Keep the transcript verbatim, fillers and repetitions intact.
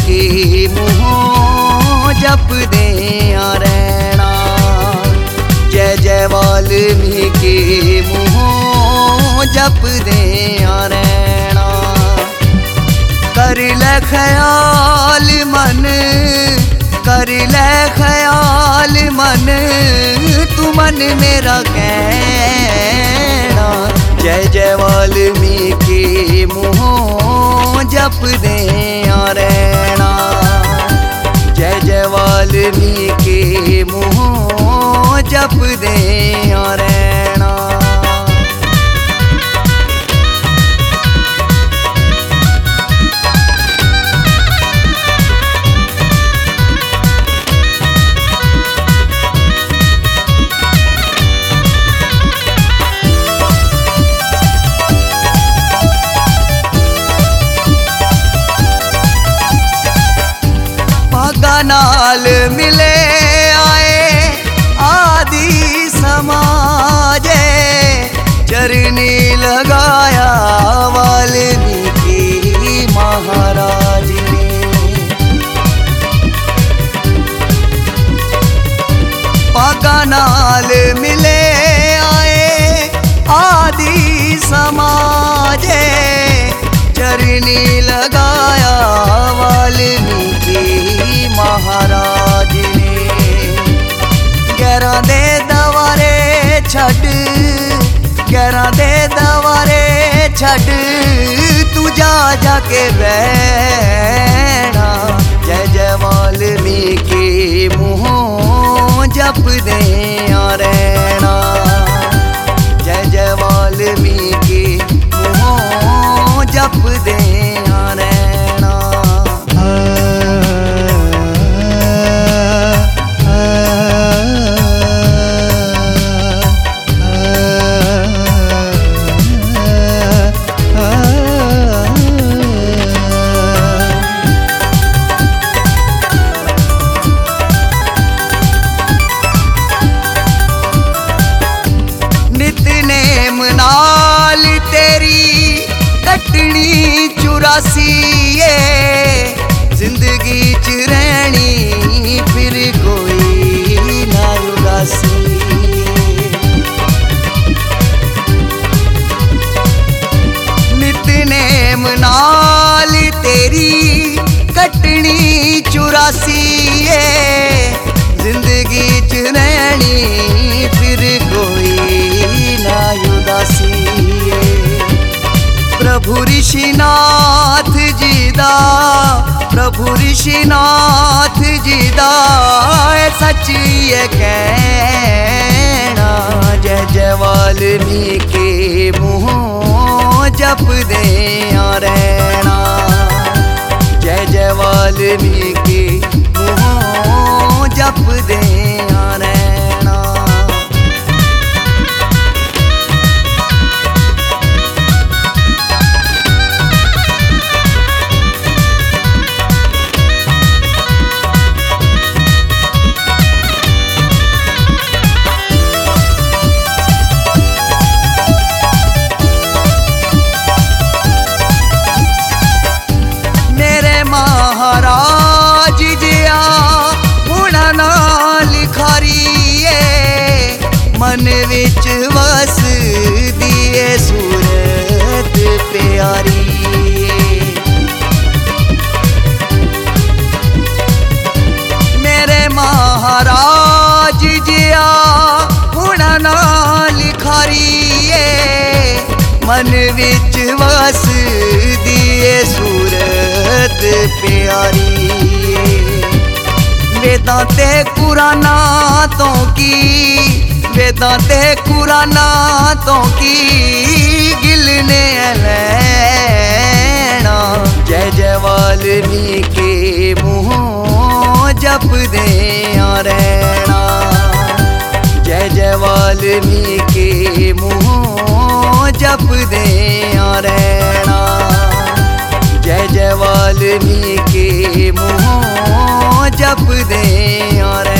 के मुँह जप दे रैना। जय जय वाल्मीकि मुँह जप दे रैना। कर ले ख्याल मन, कर ले ख्याल मन, तू मन मेरा कहना। जय जय वाल्मीकि मुँह जप दे रैना। जय जय वाल्मीकि मुँह जप दे रैना। नाल मिले आए आदि समाजे, चरनी लगाया वाल्मीकि महाराज ने। पाका नाल मिले आए आदि समाजे, चरनी लगाया वाल्मीकि महाराज ने। ग्यारह दे दवारे छड़, ग्यारह दे दवारे छड़, तू जा जाके बैठा। जय जय वाल्मीकि मुँह जप दे रैना। जय जय वाल्मीकि मुँह जप दे रैना। कटनी चुरासी ये जिंदगी च रहनी, फिर कोई ना उदासी। नितनेम नाल तेरी कटनी चुरासी ये जिंदगी च रहनी, फिर कोई ना उदासी। प्रभु ऋषिनाथ जी दा, प्रभु ऋषिनाथ जी दा सच ये कहना। जय जय वाल्मीकि मुँह जप दे रैना। जय जय वाल्मीकि मुँह जप दे रैना। महाराज जिया मुड़ा ना लिखारिए, मन विच वस दिए सूरत प्यारी। मेरे महाराज जिया मुड़ा ना लिखारिए, मन विच वस दिए सूरत प्यारी। वेदां ते कुराना तो की, वेदां ते कुराना तो की गिलने लैना। जय जय वाल्मीकि मुँह जप दे रैना। जय जय वाल्मीकि मुँह जप दे रैना। जय जय वाल्मीकि मुँह जप दे रैना।